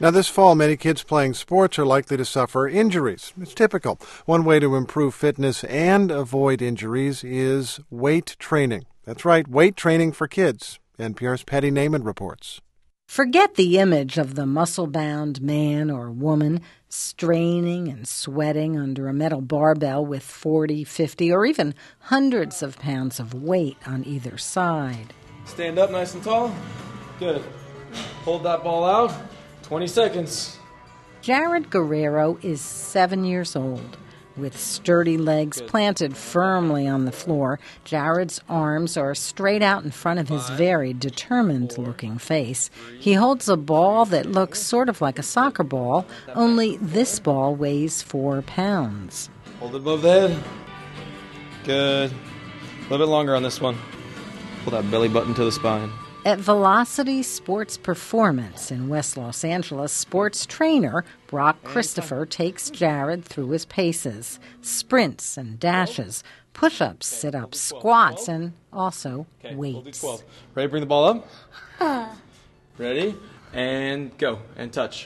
Now, this fall, many kids playing sports are likely to suffer injuries. It's typical. One way to improve fitness and avoid injuries is weight training. That's right, weight training for kids. NPR's Patty Naiman reports. Forget the image of the muscle-bound man or woman straining and sweating under a metal barbell with 40, 50, or even hundreds of pounds of weight on either side. Stand up nice and tall. Good. Hold that ball out. 20 seconds. Jared Guerrero is 7 years old. With sturdy legs planted firmly on the floor, Jared's arms are straight out in front of his very determined-looking face. He holds a ball that looks sort of like a soccer ball, only this ball weighs 4 pounds. Hold it above the head. Good. A little bit longer on this one. Pull that belly button to the spine. At Velocity Sports Performance in West Los Angeles, sports trainer Brock Christopher takes Jared through his paces, sprints and dashes, push-ups, sit-ups, squats, and also weights. 12. Ready to bring the ball up? Ready? And go. And touch.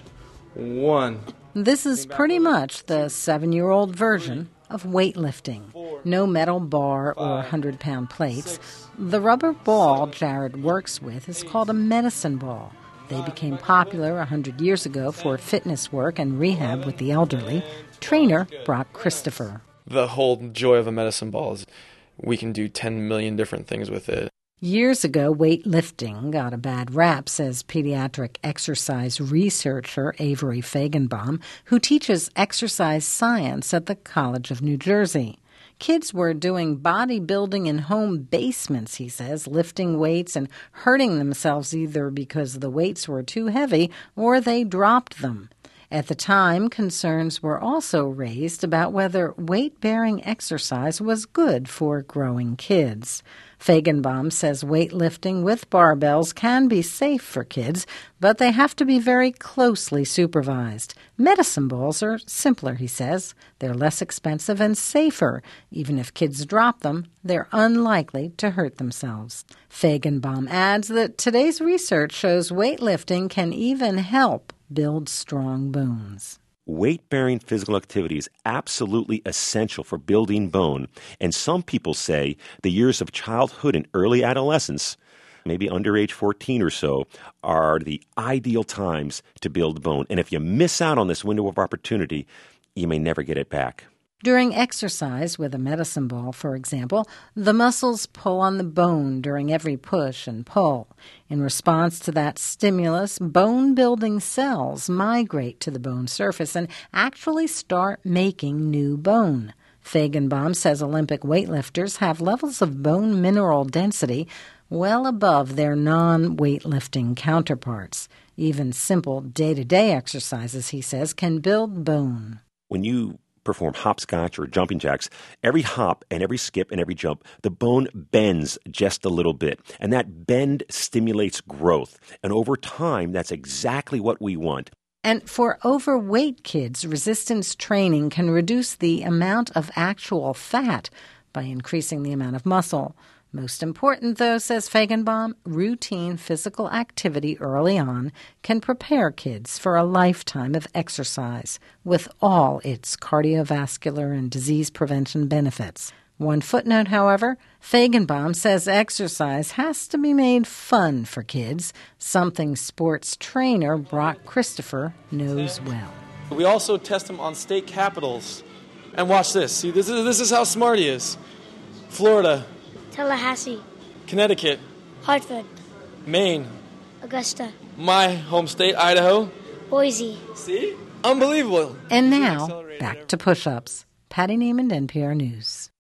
1. This is pretty much the 7-year-old version of weightlifting. No metal bar or 100-pound plates. The rubber ball Jared works with is called a medicine ball. They became popular 100 years ago for fitness work and rehab with the elderly. Trainer Brock Christopher. The whole joy of a medicine ball is we can do 10 million different things with it. Years ago, weightlifting got a bad rap, says pediatric exercise researcher Avery Feigenbaum, who teaches exercise science at the College of New Jersey. Kids were doing bodybuilding in home basements, he says, lifting weights and hurting themselves either because the weights were too heavy or they dropped them. At the time, concerns were also raised about whether weight-bearing exercise was good for growing kids. Feigenbaum says weightlifting with barbells can be safe for kids, but they have to be very closely supervised. Medicine balls are simpler, he says. They're less expensive and safer. Even if kids drop them, they're unlikely to hurt themselves. Feigenbaum adds that today's research shows weightlifting can even help build strong bones. Weight-bearing physical activity is absolutely essential for building bone, and some people say the years of childhood and early adolescence, maybe under age 14 or so, are the ideal times to build bone. And if you miss out on this window of opportunity, you may never get it back. During exercise with a medicine ball, for example, the muscles pull on the bone during every push and pull. In response to that stimulus, bone-building cells migrate to the bone surface and actually start making new bone. Feigenbaum says Olympic weightlifters have levels of bone mineral density well above their non-weightlifting counterparts. Even simple day-to-day exercises, he says, can build bone. When you perform hopscotch or jumping jacks, every hop and every skip and every jump, the bone bends just a little bit. And that bend stimulates growth. And over time, that's exactly what we want. And for overweight kids, resistance training can reduce the amount of actual fat by increasing the amount of muscle. Most important, though, says Feigenbaum, routine physical activity early on can prepare kids for a lifetime of exercise with all its cardiovascular and disease prevention benefits. One footnote, however, Feigenbaum says exercise has to be made fun for kids, something sports trainer Brock Christopher knows well. We also test them on state capitals. And watch this. See, this is how smart he is. Florida. Tallahassee. Connecticut. Hartford. Maine. Augusta. My home state, Idaho. Boise. See? Unbelievable. And now, back to push-ups. Patty Naiman, NPR News.